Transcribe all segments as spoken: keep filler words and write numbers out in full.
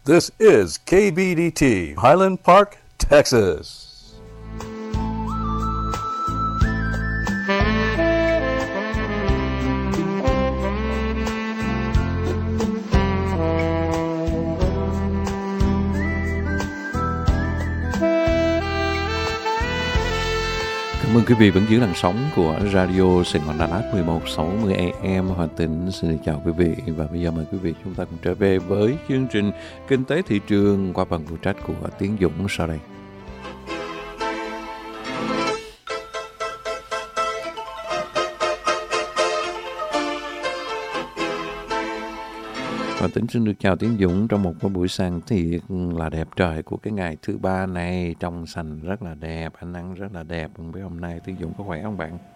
This is K B D T, Highland Park, Texas. Cảm ơn quý vị vẫn giữ làn sóng của Radio Sài Gòn Đà Lạt mười một sáu mươi A M. Hoàng Tĩnh xin chào quý vị, và bây giờ mời quý vị chúng ta cùng trở về với chương trình Kinh tế thị trường qua phần phụ trách của Tiến Dũng sau đây. Hoàng Tĩnh xin được chào Tiến Dũng trong một cái buổi sáng thì là đẹp trời của cái ngày thứ ba này, trong xanh rất là đẹp, ánh nắng rất là đẹp. Không biết hôm nay Tiến Dũng có khỏe không bạn?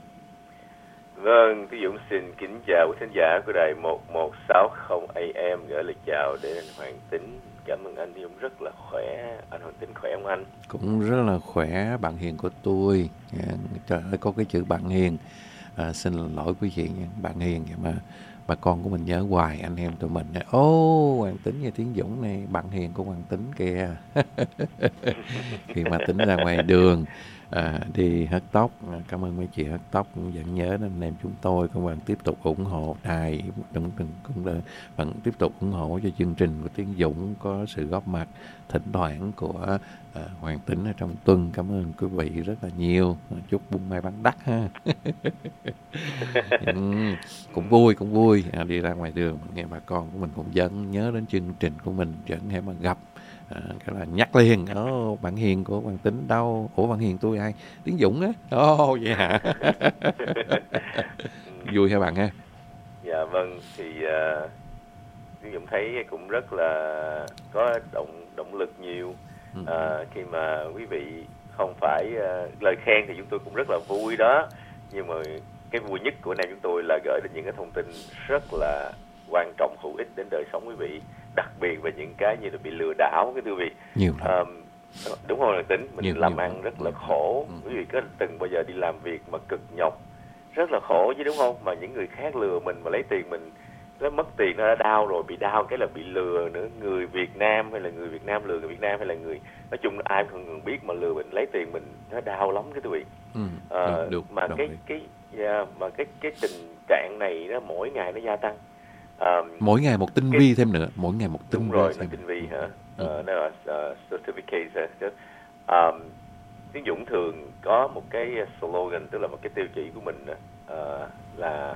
Vâng, Tiến Dũng xin kính chào quý khán giả của đài một một sáu không A M, gửi lời chào đến anh Hoàng Tĩnh. Cảm ơn anh, Tiến Dũng rất là khỏe. Anh Hoàng Tĩnh khỏe không anh? Cũng rất là khỏe, bạn Hiền của tôi. Trời ơi, có cái chữ bạn Hiền. À, xin lỗi quý vị nha, bạn Hiền mà bà con của mình nhớ hoài, anh em tụi mình. Ô, oh, Hoàng Tĩnh và Tiến Dũng này, bạn Hiền của Hoàng Tĩnh kìa. Khi mà Tĩnh ra ngoài đường à, đi hớt tóc, cảm ơn mấy chị hớt tóc cũng vẫn nhớ đến anh em chúng tôi, cũng vẫn tiếp tục ủng hộ đài, cũng, cũng vẫn tiếp tục ủng hộ cho chương trình của Tiến Dũng, có sự góp mặt thỉnh thoảng của à, Hoàng Tĩnh ở trong tuần. Cảm ơn quý vị rất là nhiều, chúc buôn may bán đắt ha. ừ, cũng vui cũng vui à, đi ra ngoài đường nghe bà con của mình cũng vẫn nhớ đến chương trình của mình, vẫn hay mà gặp à, cái là nhắc liền, ồ bạn Hiền của Hoàng Tĩnh đâu, ủa bạn Hiền tôi ai, Tiến Dũng á, ồ vậy hả. Vui hả bạn ha? Dạ vâng, thì uh, Tiến Dũng thấy cũng rất là có động động lực nhiều uh, khi mà quý vị không phải uh, lời khen thì chúng tôi cũng rất là vui đó, nhưng mà cái vui nhất của anh em chúng tôi là gửi đến những cái thông tin rất là quan trọng, hữu ích đến đời sống quý vị, đặc biệt về những cái như là bị lừa đảo cái quý vị. Nhiều lắm. Um, đúng không là Tính, mình nhiều, làm nhiều ăn lắm. rất là khổ. Ừ. Quý vị có từng bao giờ đi làm việc mà cực nhọc, rất là khổ chứ đúng không? Mà những người khác lừa mình mà lấy tiền mình, nó mất tiền nó đã đau rồi, bị đau cái là bị lừa nữa. Người Việt Nam hay là người Việt Nam lừa người Việt Nam, hay là người, nói chung là ai cũng không biết mà lừa mình lấy tiền mình, nó đau lắm cái quý vị. Ừ, à, được, được, mà cái ý. cái yeah, mà cái cái tình trạng này nó mỗi ngày nó gia tăng. À, mỗi ngày một tinh cái, vi thêm nữa, mỗi ngày một tinh đúng vi rồi, thêm. nó tinh vi hả? Ừ. Uh, nó là uh, certificate. Um, Tiến Dũng thường có một cái slogan, tức là một cái tiêu chỉ của mình uh, là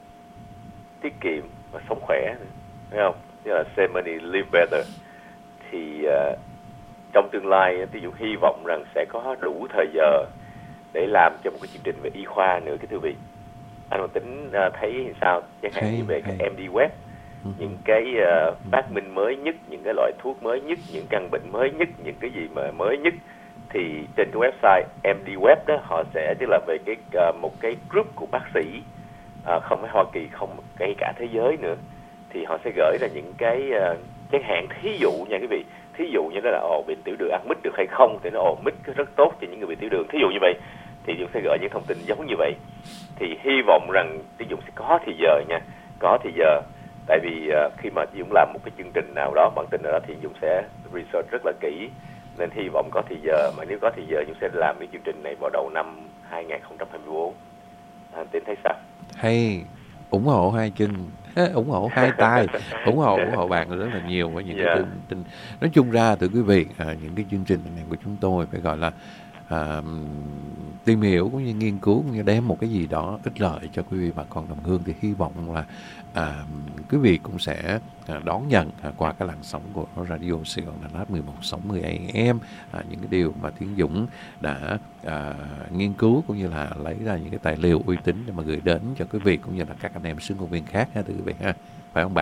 tiết kiệm và sống khỏe, thấy không? Tức là save money, live better. Thì uh, trong tương lai Tiến Dũng hy vọng rằng sẽ có đủ thời giờ để làm cho một cái chương trình về y khoa nữa, cái thưa vị. Anh Hoàng Tĩnh uh, thấy sao? Chẳng hạn như về cái em đê web, uh-huh. những cái uh, phát minh mới nhất, những cái loại thuốc mới nhất, những căn bệnh mới nhất, những cái gì mà mới nhất, thì trên cái website em đê web đó họ sẽ, tức là về cái uh, một cái group của bác sĩ uh, không phải Hoa Kỳ, không ngay cả thế giới nữa, thì họ sẽ gửi ra những cái uh, chẳng hạn thí dụ nha quý vị, thí dụ như đó là ồ bị tiểu đường ăn mít được hay không, thì nó ồ mít rất tốt cho những người bị tiểu đường, thí dụ như vậy, thì Dũng sẽ gửi những thông tin giống như vậy. Thì hy vọng rằng Tiến Dũng sẽ có thì giờ nha, có thì giờ, tại vì uh, khi mà Dũng làm một cái chương trình nào đó, bản tin nào đó, thì Dũng sẽ research rất là kỹ, nên hy vọng có thì giờ. Mà nếu có thì giờ Dũng sẽ làm cái chương trình này vào đầu năm hai không hai tư. Anh Tiến thấy sao? Hay, ủng hộ hai chân, ủng hộ hai tay, ủng hộ ủng hộ bạn rất là nhiều với những yeah. cái tin, tin. Nói chung ra từ quý vị, à, những cái chương trình này của chúng tôi phải gọi là à, tìm hiểu cũng như nghiên cứu, cũng như đem một cái gì đó ích lợi cho quý vị bà con đồng hương, thì hy vọng là à, quý vị cũng sẽ à, đón nhận à, qua cái làn sóng của Radio Sài Gòn Đà Lạt mười một sáu mươi A M à, những cái điều mà Tiến Dũng đã à, nghiên cứu, cũng như là lấy ra những cái tài liệu uy tín để mà gửi đến cho quý vị cũng như là các anh em sinh viên khác ha, thưa quý vị ha, phải không bạn?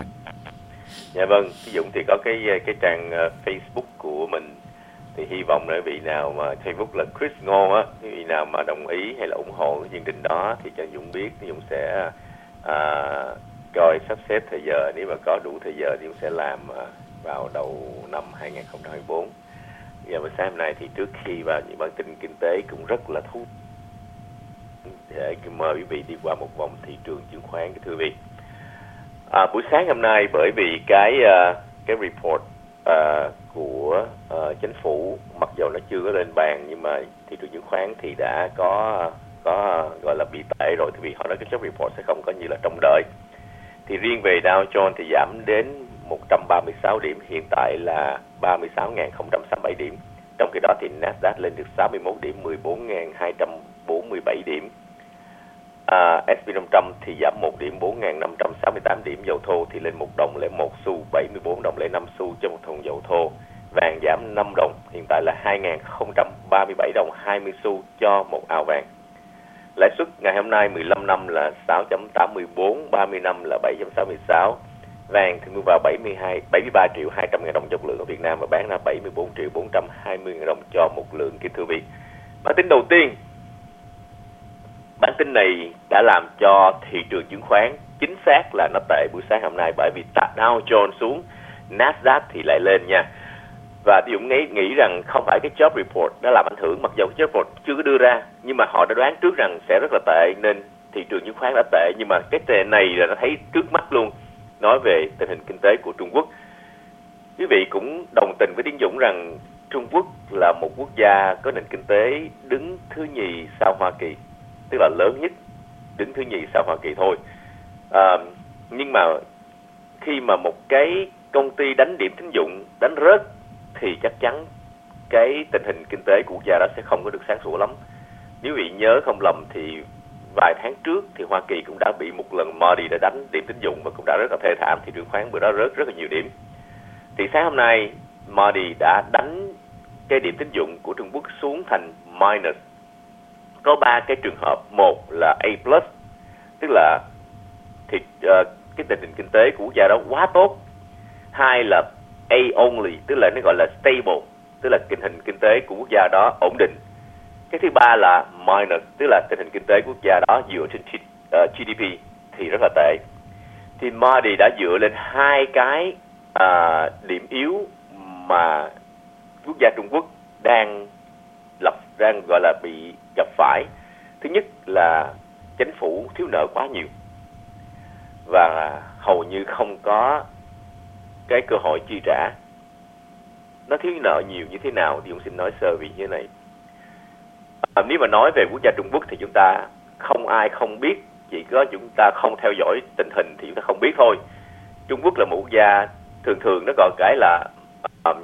Dạ vâng, Tiến Dũng thì có cái cái trang uh, Facebook của mình, thì hy vọng là vị nào mà Facebook là Chris Ngô á, vị nào mà đồng ý hay là ủng hộ cái chương trình đó thì cho Dũng biết, thì Dũng sẽ à, coi sắp xếp thời giờ, nếu mà có đủ thời giờ thì Dũng sẽ làm à, vào đầu năm hai không hai tư. Và buổi sáng hôm nay thì trước khi vào những bản tin kinh tế cũng rất là thú để mời quý vị đi qua một vòng thị trường chứng khoán, cái thưa quý vị. À, buổi sáng hôm nay bởi vì cái uh, cái report uh, của uh, chính phủ, mặc dù nó chưa có lên bàn, nhưng mà thị trường chứng khoán thì đã có có gọi là bị tệ rồi, thì vì họ nói cái job report sẽ không có như là trông đợi. Thì riêng về Dow Jones thì giảm đến một trăm ba mươi sáu điểm, hiện tại là ba mươi sáu nghìn không trăm sáu mươi bảy điểm. Trong khi đó thì Nasdaq lên được sáu mươi mốt điểm, mười bốn nghìn hai trăm bốn mươi bảy điểm. À, ét and pê năm trăm thì giảm một điểm, bốn nghìn năm trăm sáu mươi tám điểm. Dầu thô thì lên một đồng lẻ một xu, bảy mươi bốn đồng lẻ năm xu cho một thùng dầu thô. Vàng giảm năm đồng, hiện tại là hai nghìn không trăm ba mươi bảy đồng hai mươi xu cho một ao vàng. Lãi suất ngày hôm nay mười lăm năm là sáu chấm tám mươi bốn, ba mươi năm là bảy chấm sáu mươi sáu. Vàng thì mua vào bảy mươi hai, bảy mươi ba triệu hai trăm ngàn đồng cho một lượng ở Việt Nam và bán ra bảy mươi bốn triệu bốn trăm hai mươi ngàn đồng cho một lượng. Kính thưa quý vị, bản tin đầu tiên, bản tin này đã làm cho thị trường chứng khoán chính xác là nó tệ buổi sáng hôm nay, bởi vì Dow Jones xuống, Nasdaq thì lại lên nha. Và Dũng nghĩ, nghĩ rằng không phải cái job report đã làm ảnh hưởng, mặc dù cái job report chưa có đưa ra, nhưng mà họ đã đoán trước rằng sẽ rất là tệ nên thị trường chứng khoán đã tệ. Nhưng mà cái tệ này là nó thấy trước mắt luôn. Nói về tình hình kinh tế của Trung Quốc, quý vị cũng đồng tình với Tiến Dũng rằng Trung Quốc là một quốc gia có nền kinh tế đứng thứ nhì sau Hoa Kỳ, tức là lớn nhất, đứng thứ nhì sau Hoa Kỳ thôi. À, nhưng mà khi mà một cái công ty đánh điểm tín dụng đánh rớt thì chắc chắn cái tình hình kinh tế của quốc gia đó sẽ không có được sáng sủa lắm. Nếu quý vị nhớ không lầm thì vài tháng trước thì Hoa Kỳ cũng đã bị một lần Modi đã đánh điểm tín dụng và cũng đã rất là thê thảm, thị trường khoán bữa đó rớt rất là nhiều điểm. Thì sáng hôm nay Modi đã đánh cái điểm tín dụng của Trung Quốc xuống thành minus. Có ba cái trường hợp, một là A plus, tức là thì uh, cái tình hình kinh tế của quốc gia đó quá tốt. Hai là A only, tức là nó gọi là stable, tức là tình hình kinh tế của quốc gia đó ổn định. Cái thứ ba là minus, tức là tình hình kinh tế quốc gia đó dựa trên giê đê pê thì rất là tệ. Thì Modi đã dựa lên hai cái uh, điểm yếu mà quốc gia Trung Quốc đang lập đang gọi là bị gặp phải. Thứ nhất là chính phủ thiếu nợ quá nhiều và hầu như không có cái cơ hội chi trả. Nó thiếu nợ nhiều như thế nào thì Dũng xin nói sơ vì như thế này. À, nếu mà nói về quốc gia Trung Quốc thì chúng ta không ai không biết, chỉ có chúng ta không theo dõi tình hình thì chúng ta không biết thôi. Trung Quốc là một quốc gia thường thường nó gọi cái là um,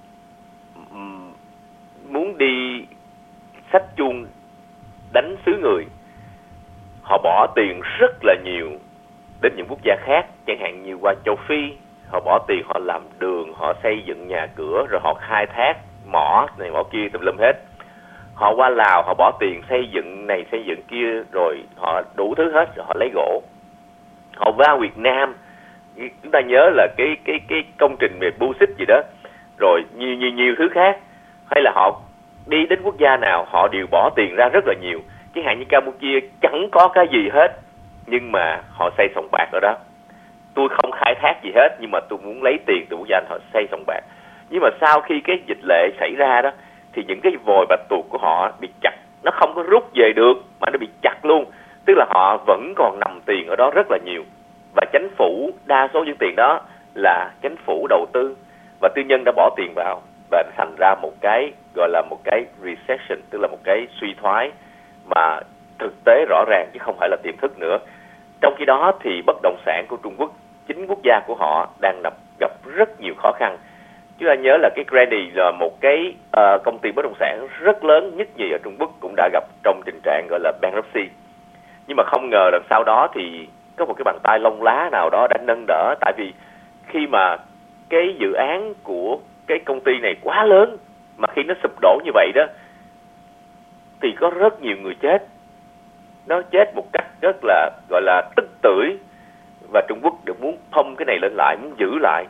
muốn đi xách chuông đánh xứ người. Họ bỏ tiền rất là nhiều đến những quốc gia khác, chẳng hạn như qua châu Phi. Họ bỏ tiền, họ làm đường, họ xây dựng nhà cửa, rồi họ khai thác mỏ này mỏ kia tùm lum hết. Họ qua Lào, họ bỏ tiền xây dựng này xây dựng kia, rồi họ đủ thứ hết, rồi họ lấy gỗ. Họ vào Việt Nam, chúng ta nhớ là cái cái cái công trình về bô xít gì đó, rồi nhiều nhiều nhiều thứ khác. Hay là họ đi đến quốc gia nào họ đều bỏ tiền ra rất là nhiều. Chẳng hạn như Campuchia chẳng có cái gì hết, nhưng mà họ xây sòng bạc ở đó. Tôi không khai thác gì hết, nhưng mà tôi muốn lấy tiền từ quốc gia họ xây sòng bạc. Nhưng mà sau khi cái dịch lệ xảy ra đó, thì những cái vòi bạch tuộc của họ bị chặt, nó không có rút về được mà nó bị chặt luôn. Tức là họ vẫn còn nằm tiền ở đó rất là nhiều. Và chính phủ, đa số những tiền đó là chính phủ đầu tư và tư nhân đã bỏ tiền vào, và thành ra một cái gọi là một cái recession, tức là một cái suy thoái mà thực tế rõ ràng chứ không phải là tiềm thức nữa. Trong khi đó thì bất động sản của Trung Quốc, chính quốc gia của họ đang gặp, gặp rất nhiều khó khăn. Chúng ta nhớ là cái Grady là một cái uh, công ty bất động sản rất lớn nhất nhì ở Trung Quốc, cũng đã gặp trong tình trạng gọi là bankruptcy. Nhưng mà không ngờ là sau đó thì có một cái bàn tay lông lá nào đó đã nâng đỡ. Tại vì khi mà cái dự án của cái công ty này quá lớn, mà khi nó sụp đổ như vậy đó thì có rất nhiều người chết. Nó chết một cách rất là gọi là tức tưởi, và Trung Quốc được muốn phông cái này lên lại, muốn giữ lại.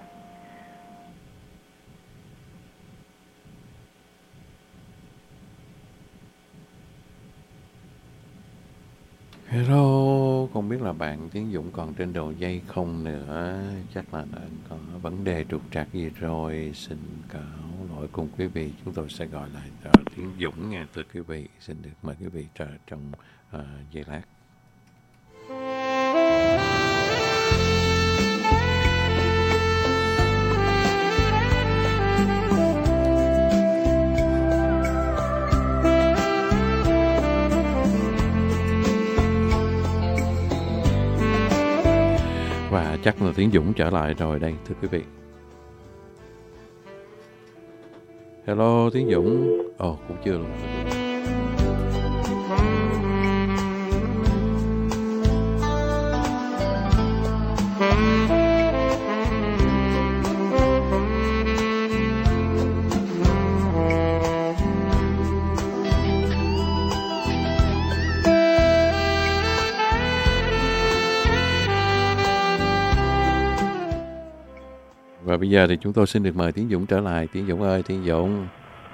Hello, không biết là bạn Tiến Dũng còn trên đầu dây không nữa. Chắc là đã có vấn đề trục trặc gì rồi. Xin cáo lỗi cùng quý vị. Chúng tôi sẽ gọi lại cho Tiến Dũng nghe từ quý vị. Xin được mời quý vị trở trong uh, giây lát. Và chắc là Tiến Dũng trở lại rồi đây, thưa quý vị. Hello Tiến Dũng. Ồ, oh, cũng chưa luôn. Và bây giờ thì chúng tôi xin được mời Tiến Dũng trở lại. Tiến Dũng ơi, Tiến Dũng.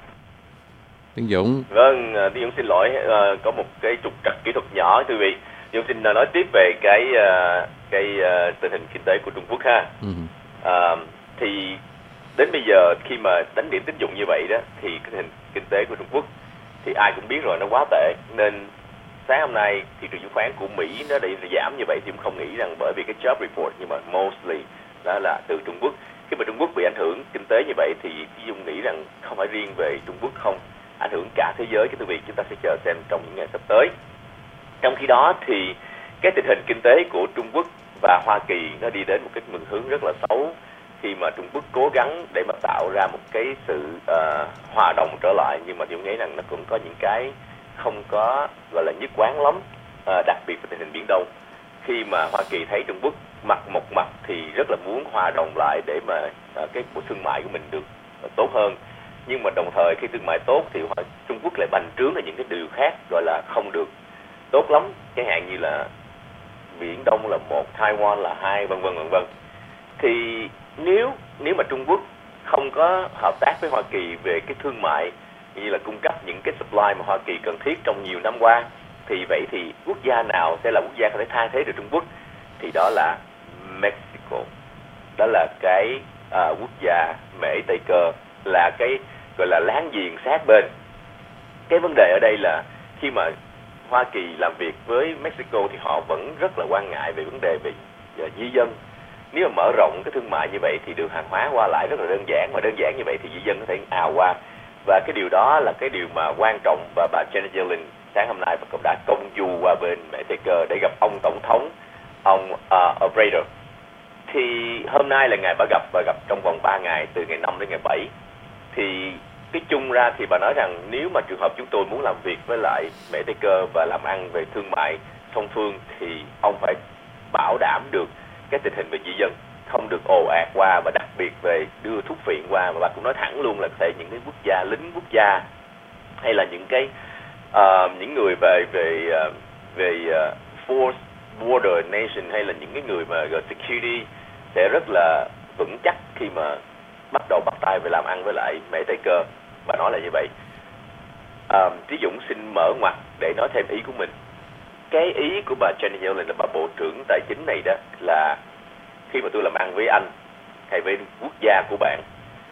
Tiến Dũng. Vâng, Tiến Dũng xin lỗi, có một cái trục trặc kỹ thuật nhỏ thưa quý vị. Tiến Dũng xin nói tiếp về cái cái tình hình kinh tế của Trung Quốc ha. Uh-huh. À, thì đến bây giờ khi mà đánh điểm tín dụng như vậy đó, thì cái tình hình kinh tế của Trung Quốc thì ai cũng biết rồi, nó quá tệ. Nên sáng hôm nay thị trường chứng khoán của Mỹ nó đi giảm như vậy thì cũng không nghĩ rằng bởi vì cái job report, nhưng mà mostly đó là từ Trung Quốc. Khi mà Trung Quốc bị ảnh hưởng kinh tế như vậy thì Tiến Dũng nghĩ rằng không phải riêng về Trung Quốc không, ảnh hưởng cả thế giới. Cái quý vị chúng ta sẽ chờ xem trong những ngày sắp tới. Trong khi đó thì cái tình hình kinh tế của Trung Quốc và Hoa Kỳ nó đi đến một cái mừng hướng rất là xấu, khi mà Trung Quốc cố gắng để mà tạo ra một cái sự uh, hòa đồng trở lại, nhưng mà Dũng nghĩ rằng nó cũng có những cái không có gọi là nhất quán lắm, uh, đặc biệt về tình hình Biển Đông. Khi mà Hoa Kỳ thấy Trung Quốc mặt một mặt thì rất là muốn hòa đồng lại để mà uh, cái cuộc thương mại của mình được uh, tốt hơn, nhưng mà đồng thời khi thương mại tốt thì Trung Quốc lại bành trướng ở những cái điều khác gọi là không được tốt lắm, chẳng hạn như là Biển Đông là một, Taiwan là hai, vân vân vân vân. Thì nếu nếu mà Trung Quốc không có hợp tác với Hoa Kỳ về cái thương mại, như là cung cấp những cái supply mà Hoa Kỳ cần thiết trong nhiều năm qua, thì vậy thì quốc gia nào sẽ là quốc gia có thể thay thế được Trung Quốc? Thì đó là Mexico. Đó là cái à, quốc gia Mễ Tây Cơ, là cái gọi là láng giềng sát bên. Cái vấn đề ở đây là khi mà Hoa Kỳ làm việc với Mexico thì họ vẫn rất là quan ngại về vấn đề về di dân. Nếu mà mở rộng cái thương mại như vậy thì đường hàng hóa qua lại rất là đơn giản, mà đơn giản như vậy thì di dân có thể ào qua. Và cái điều đó là cái điều mà quan trọng, và bà Janet Yellen sáng hôm nay cũng đã công du qua bên Mễ Tây Cơ để gặp ông Tổng thống, ông uh, Obrador. Thì hôm nay là ngày bà gặp, và gặp trong vòng ba ngày, từ ngày năm đến ngày bảy. Thì cái chung ra thì bà nói rằng nếu mà trường hợp chúng tôi muốn làm việc với lại Mễ Tây Cơ và làm ăn về thương mại song phương thì ông phải bảo đảm được cái tình hình về di dân không được ồ ạt qua, và đặc biệt về đưa thuốc phiện qua. Và bà cũng nói thẳng luôn là thể những cái quốc gia lính quốc gia hay là những cái uh, những người về về uh, về uh, force border nation, hay là những cái người mà uh, security sẽ rất là vững chắc khi mà bắt đầu bắt tay về làm ăn với lại Mễ Tây Cơ. Bà nói là như vậy. uh, Trí Dũng xin mở ngoặt để nói thêm ý của mình. Cái ý của bà Janet Yellen là bà Bộ trưởng Tài chính này đó là khi mà tôi làm ăn với anh hay với quốc gia của bạn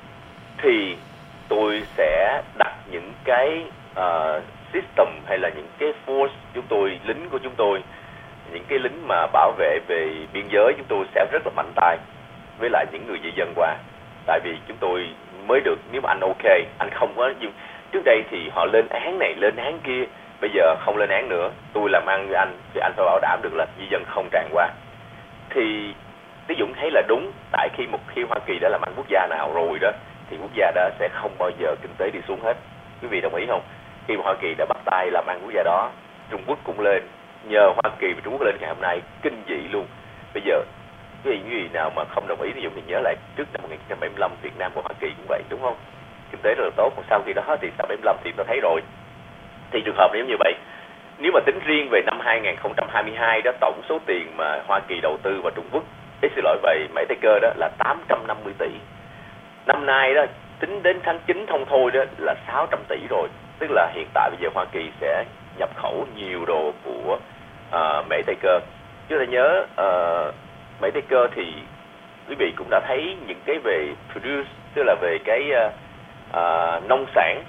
thì tôi sẽ đặt những cái uh, system hay là những cái force chúng tôi, lính của chúng tôi, những cái lính mà bảo vệ về biên giới, chúng tôi sẽ rất là mạnh tay với lại những người di dân qua. Tại vì chúng tôi mới được, nếu mà anh ok, anh không có, trước đây thì họ lên án này, lên án kia, bây giờ không lên án nữa, tôi làm ăn với anh thì anh phải bảo đảm được là di dân không tràn qua. Thì Tí Dũng thấy là đúng, tại khi một khi Hoa Kỳ đã làm ăn quốc gia nào rồi đó thì quốc gia đó sẽ không bao giờ kinh tế đi xuống hết. Quý vị đồng ý không? Khi mà Hoa Kỳ đã bắt tay làm ăn quốc gia đó, Trung Quốc cũng lên, nhờ Hoa Kỳ và Trung Quốc lên ngày hôm nay kinh dị luôn. Bây giờ quý vị, quý vị nào mà không đồng ý Tí Dũng thì nhớ lại trước năm một nghìn chín trăm bảy mươi lăm Việt Nam và Hoa Kỳ cũng vậy, đúng không? Kinh tế rất là tốt, còn sau khi đó thì sau bảy mươi lăm thì ta thấy rồi. Thì trường hợp nếu như vậy, nếu mà tính riêng về năm hai nghìn không trăm hai mươi hai đó, tổng số tiền mà Hoa Kỳ đầu tư vào Trung Quốc, Ý xin lỗi về Mễ Tây Cơ đó là tám trăm năm mươi tỷ. Năm nay đó, tính đến tháng chín thông thôi đó là sáu trăm tỷ rồi. Tức là hiện tại bây giờ Hoa Kỳ sẽ nhập khẩu nhiều đồ của uh, Mễ Tây Cơ. Chúng ta nhớ uh, Mễ Tây Cơ thì quý vị cũng đã thấy những cái về produce, tức là về cái uh, uh, nông sản,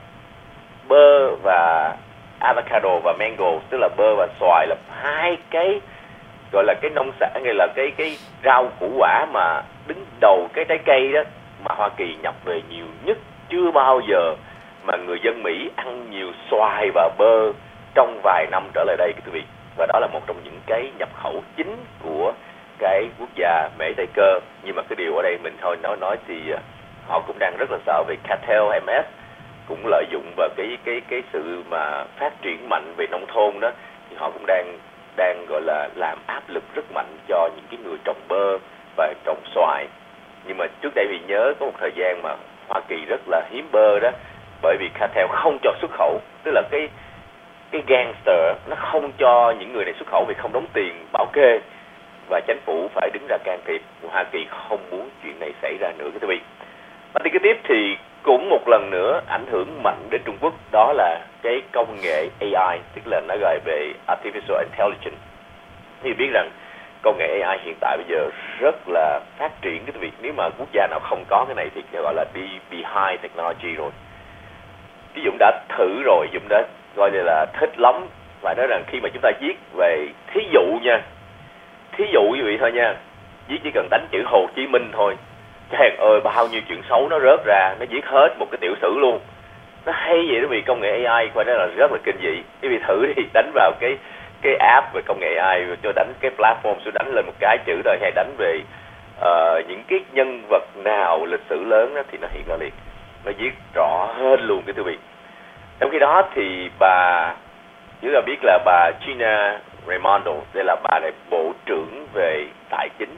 bơ và avocado và mango, tức là bơ và xoài là hai cái gọi là cái nông sản, hay là cái cái rau củ quả mà đứng đầu cái trái cây đó mà Hoa Kỳ nhập về nhiều nhất. Chưa bao giờ mà người dân Mỹ ăn nhiều xoài và bơ trong vài năm trở lại đây, quý vị. Và đó là một trong những cái nhập khẩu chính của cái quốc gia Mễ Tây Cơ, nhưng mà cái điều ở đây mình thôi nói nói thì họ cũng đang rất là sợ về cartel em ét cũng lợi dụng vào cái cái cái sự mà phát triển mạnh về nông thôn đó, thì họ cũng đang đang gọi là làm áp lực rất mạnh cho những cái người trồng bơ và trồng xoài. Nhưng mà trước đây vì nhớ có một thời gian mà Hoa Kỳ rất là hiếm bơ đó, bởi vì cartel không cho xuất khẩu, tức là cái cái gangster nó không cho những người này xuất khẩu vì không đóng tiền bảo kê, và chính phủ phải đứng ra can thiệp. Hoa Kỳ không muốn chuyện này xảy ra nữa, quý vị. Và tin kế tiếp thì cũng một lần nữa ảnh hưởng mạnh đến Trung Quốc, đó là cái công nghệ a i, tức là nó gọi về Artificial Intelligence. Thì biết rằng công nghệ a i hiện tại bây giờ rất là phát triển, cái việc nếu mà quốc gia nào không có cái này thì gọi là đi behind technology rồi. Cái Dũng đã thử rồi, Dũng đã gọi là thích lắm. Phải nói rằng khi mà chúng ta viết về, thí dụ nha, thí dụ quý vị thôi nha, viết chỉ cần đánh chữ Hồ Chí Minh thôi, trời ơi bao nhiêu chuyện xấu nó rớt ra, nó viết hết một cái tiểu sử luôn. Nó hay vậy đó, vì công nghệ a i phải nói là rất là kinh dị. Quý vị thử đi, đánh vào cái cái app về công nghệ a i, cho đánh cái platform, cho đánh lên một cái chữ rồi, hay đánh về uh, những cái nhân vật nào lịch sử lớn đó, thì nó hiện ra liền, nó viết rõ hết luôn cái quý vị. Trong khi đó thì bà, chúng ta biết là bà Gina Raimondo, đây là bà này bộ trưởng về tài chính,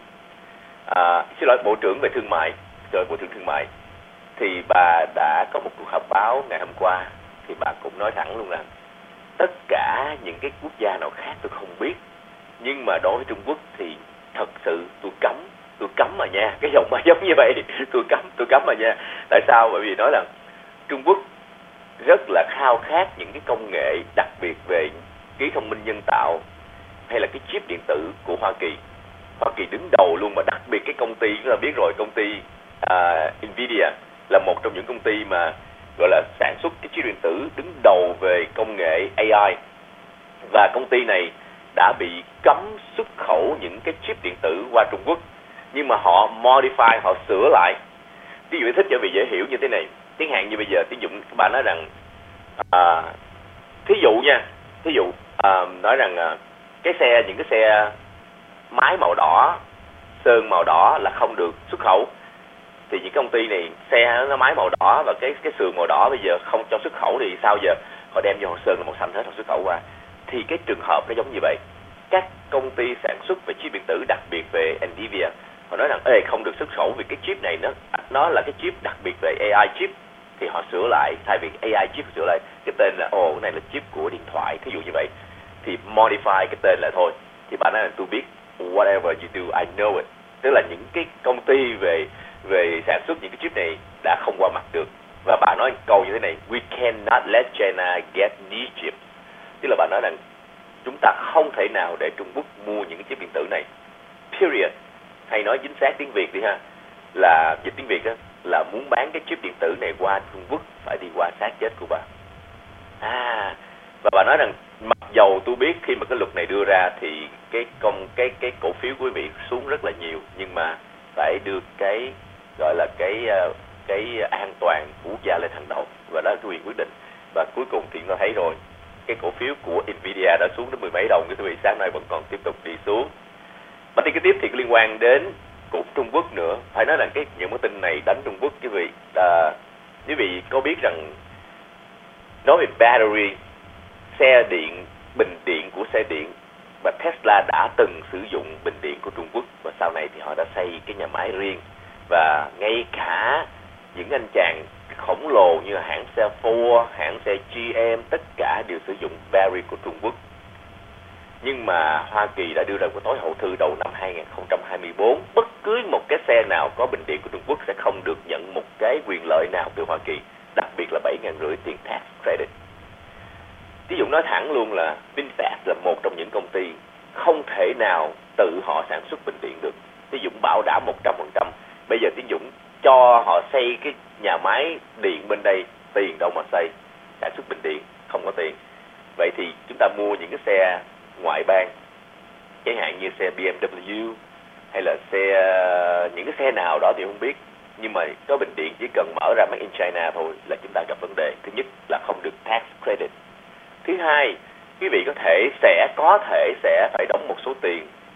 à, xin lỗi, bộ trưởng về thương mại, rồi bộ trưởng thương mại, thì bà đã có một cuộc họp báo ngày hôm qua, thì bà cũng nói thẳng luôn rằng tất cả những cái quốc gia nào khác tôi không biết, nhưng mà đối với Trung Quốc thì thật sự tôi cấm, tôi cấm mà nha, cái dòng mà giống như vậy, tôi cấm, tôi cấm mà nha. Tại sao? Bởi vì nói là Trung Quốc rất là khao khát những cái công nghệ đặc biệt về trí thông minh nhân tạo hay là cái chip điện tử của Hoa Kỳ. Hoa Kỳ đứng đầu luôn, mà đặc biệt cái công ty chúng ta biết rồi, công ty uh, Nvidia là một trong những công ty mà gọi là sản xuất cái chip điện tử đứng đầu về công nghệ a i, và công ty này đã bị cấm xuất khẩu những cái chip điện tử qua Trung Quốc, nhưng mà họ modify, họ sửa lại. Ví dụ thích cho vị dễ hiểu như thế này, chẳng hạn như bây giờ ví dụ các bạn nói rằng à, thí dụ nha, thí dụ à, nói rằng à, cái xe, những cái xe máy màu đỏ, sơn màu đỏ là không được xuất khẩu, thì những công ty này xe nó máy màu đỏ và cái cái sườn màu đỏ bây giờ không cho xuất khẩu thì sao giờ? Họ đem vô họ sơn là màu xanh hết, họ xuất khẩu qua. Thì cái trường hợp nó giống như vậy. Các công ty sản xuất về chip điện tử, đặc biệt về Nvidia, họ nói rằng ê không được xuất khẩu vì cái chip này nó nó là cái chip đặc biệt về a i chip, thì họ sửa lại, thay vì a i chip sửa lại cái tên là ồ cái này là chip của điện thoại, thí dụ như vậy, thì modify cái tên lại thôi. Thì bạn nói là tôi biết, whatever you do I know it, tức là những cái công ty về về sản xuất những cái chip này đã không qua mặt được. Và bà nói câu như thế này, we cannot let China get these chips, tức là bà nói rằng chúng ta không thể nào để Trung Quốc mua những cái chip điện tử này, period. Hay nói chính xác tiếng Việt đi ha, là dịch tiếng Việt đó, là muốn bán cái chip điện tử này qua Trung Quốc phải đi qua xác chết của bà. À, và bà nói rằng mặc dầu tôi biết khi mà cái luật này đưa ra thì cái công cái cái cổ phiếu của quý vị xuống rất là nhiều, nhưng mà phải đưa cái gọi là cái cái an toàn của quốc gia lên hàng đầu, và đó là quyền quyết định. Và cuối cùng thì nó thấy rồi, cái cổ phiếu của Nvidia đã xuống đến mười mấy đồng, quý vị, sáng nay vẫn còn tiếp tục đi xuống. Và tin kế tiếp thì liên quan đến của Trung Quốc nữa. Phải nói rằng cái những cái tin này đánh Trung Quốc, quý vị, à, quý vị có biết rằng nói về battery, xe điện, bình điện của xe điện, và Tesla đã từng sử dụng bình điện của Trung Quốc, và sau này thì họ đã xây cái nhà máy riêng. Và ngay cả những anh chàng khổng lồ như là hãng xe Ford, hãng xe giê em, tất cả đều sử dụng battery của Trung Quốc. Nhưng mà Hoa Kỳ đã đưa ra một tối hậu thư đầu năm hai không hai tư, bất cứ một cái xe nào có bình điện của Trung Quốc sẽ không được nhận một cái quyền lợi nào từ Hoa Kỳ, đặc biệt là bảy ngàn rưỡi tiền tax credit. Ví dụ nói thẳng luôn là VinFast là một trong những công ty không thể nào tự họ sản xuất bình điện được. Ví dụ bảo đảm một trăm phần trăm. Bây giờ Tiến Dũng cho họ xây cái nhà máy điện bên đây, tiền đâu mà xây, sản xuất bình điện, không có tiền. Vậy thì chúng ta mua những cái xe ngoại bang, chẳng hạn như xe bê em vê hay là xe những cái xe nào đó thì không biết, nhưng mà có bình điện chỉ cần mở ra Made in China thôi là chúng ta gặp vấn đề. Thứ nhất là không được tax credit. Thứ hai, quý vị có thể sẽ có thể sẽ phải đóng một số tiền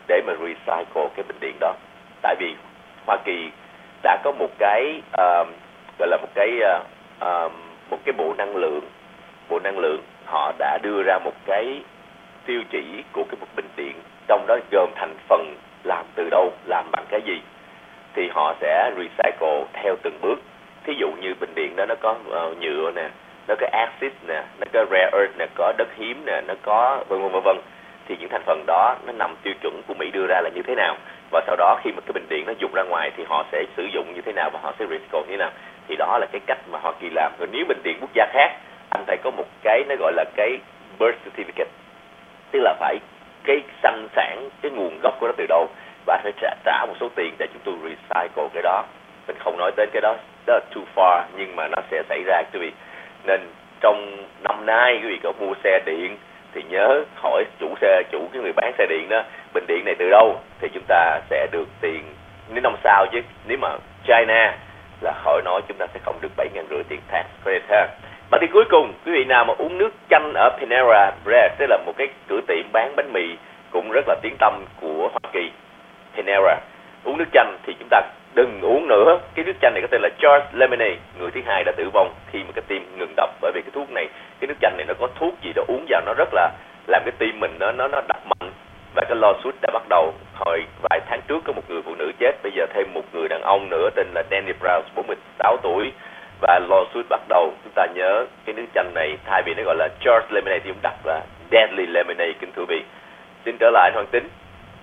để mà recycle cái bình điện đó. Tại vì Hoa Kỳ đã có một cái uh, gọi là một cái uh, uh, một cái bộ năng lượng bộ năng lượng họ đã đưa ra một cái tiêu chỉ của cái một bình điện, trong đó gồm thành phần làm từ đâu, làm bằng cái gì, thì họ sẽ recycle theo từng bước. Thí dụ như bình điện đó nó có uh, nhựa nè, nó có acid nè, nó có rare earth nè, có đất hiếm nè, nó có vân vân vân vân. Thì những thành phần đó nó nằm tiêu chuẩn của Mỹ đưa ra là như thế nào, và sau đó khi mà cái bình điện nó dùng ra ngoài thì họ sẽ sử dụng như thế nào và họ sẽ recycle như thế nào. Thì đó là cái cách mà Hoa Kỳ làm. Rồi nếu bình điện quốc gia khác, anh phải có một cái nó gọi là cái birth certificate, tức là phải cái sanh sản, cái nguồn gốc của nó từ đâu, và phải trả, trả một số tiền để chúng tôi recycle cái đó. Mình không nói đến cái đó, đó là too far, nhưng mà nó sẽ xảy ra quý vị. Nên trong năm nay quý vị có mua xe điện thì nhớ hỏi chủ xe, chủ cái người bán xe điện đó, bình điện này từ đâu, thì chúng ta sẽ được tiền đến năm sau chứ. Nếu mà China là hỏi nói chúng ta sẽ không được bảy ngàn rưỡi tiền tax credit ha. Và thì cuối cùng, quý vị nào mà uống nước chanh ở Panera Bread, tức là một cái cửa tiệm bán bánh mì cũng rất là tiếng tăm của Hoa Kỳ, Panera, uống nước chanh thì chúng ta đừng uống nữa. Cái nước chanh này có tên là Charles Lemonade. Người thứ hai đã tử vong khi mà cái tim ngừng đập bởi vì cái thuốc này, cái nước chanh này nó có thuốc gì đó uống vào nó rất là làm cái tim mình nó nó nó đập mạnh. Và cái lawsuit đã bắt đầu hồi vài tháng trước, có một người phụ nữ chết, bây giờ thêm một người đàn ông nữa tên là Danny Brown, bốn mươi sáu tuổi, và lawsuit bắt đầu. Chúng ta nhớ cái nước chanh này thay vì nó gọi là Charles Lemonade thì chúng đặt là Deadly Lemonade, kính thưa quý vị. Xin trở lại Hoàng Tính.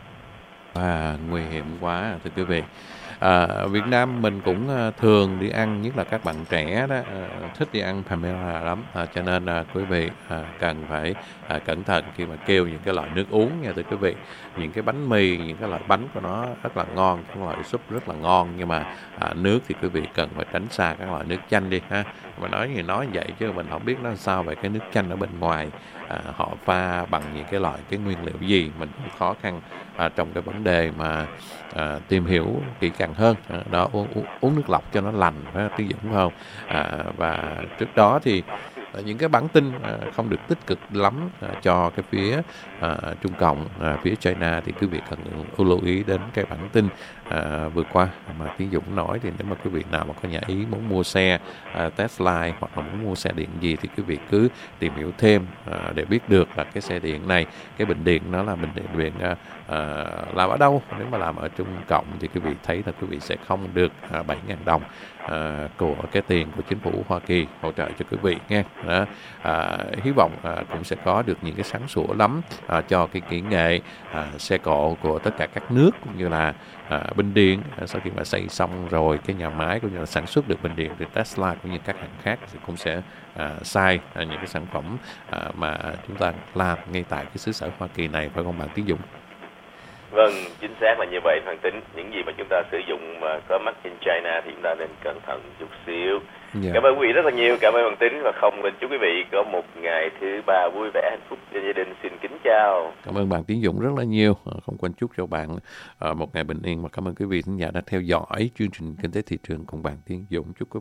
À, nguy hiểm quá thưa quý vị. À, Việt Nam mình cũng uh, thường đi ăn, nhất là các bạn trẻ đó uh, thích đi ăn Panera lắm, à, cho nên uh, quý vị uh, cần phải uh, cẩn thận khi mà kêu những cái loại nước uống nha thưa quý vị. Những cái bánh mì, những cái loại bánh của nó rất là ngon, các loại súp rất là ngon, nhưng mà uh, nước thì quý vị cần phải tránh xa các loại nước chanh đi ha. Mà nói gì nói vậy chứ mình không biết nó sao vậy. Cái nước chanh ở bên ngoài à, họ pha bằng những cái loại cái nguyên liệu gì, mình cũng khó khăn à, trong cái vấn đề mà à, tìm hiểu kỹ càng hơn. À, đó uống, uống, uống nước lọc cho nó lành, phải Tiến Dũng không? À, và trước đó thì à, những cái bản tin à, không được tích cực lắm à, cho cái phía à, Trung Cộng, à, phía China, thì quý vị cần lưu ý đến cái bản tin à, vừa qua mà Tiến Dũng nói. Thì nếu mà quý vị nào mà có nhà ý muốn mua xe à, Tesla hoặc là muốn mua xe điện gì thì quý vị cứ tìm hiểu thêm à, để biết được là cái xe điện này, cái bình điện nó là bình điện, điện à, à, làm ở đâu. Nếu mà làm ở Trung Cộng thì quý vị thấy là quý vị sẽ không được à, bảy nghìn đồng à, của cái tiền của chính phủ Hoa Kỳ hỗ trợ cho quý vị nha. Đó. À, hy vọng à, cũng sẽ có được những cái sáng sủa lắm à, cho cái kỹ nghệ à, xe cộ của tất cả các nước, cũng như là à, bình điện à, sau khi mà xây xong rồi cái nhà máy cũng như là sản xuất được bình điện thì Tesla cũng như các hãng khác thì cũng sẽ à, sai à, những cái sản phẩm à, mà chúng ta làm ngay tại cái xứ sở Hoa Kỳ này, phải không bạn Tiến Dũng? Vâng, chính xác là như vậy Hoàng Tính. Những gì mà chúng ta sử dụng mà có made in China thì chúng ta nên cẩn thận chút xíu. Yeah. Cảm ơn quý vị rất là nhiều, cảm ơn Hoàng Tính, và không quên chúc quý vị có một ngày thứ ba vui vẻ hạnh phúc cho gia đình. Xin kính chào. Cảm ơn bạn Tiến Dũng rất là nhiều. Không quên chúc cho bạn một ngày bình yên, và cảm ơn quý vị khán giả đã theo dõi chương trình Kinh tế Thị trường cùng bạn Tiến Dũng. Chúc quý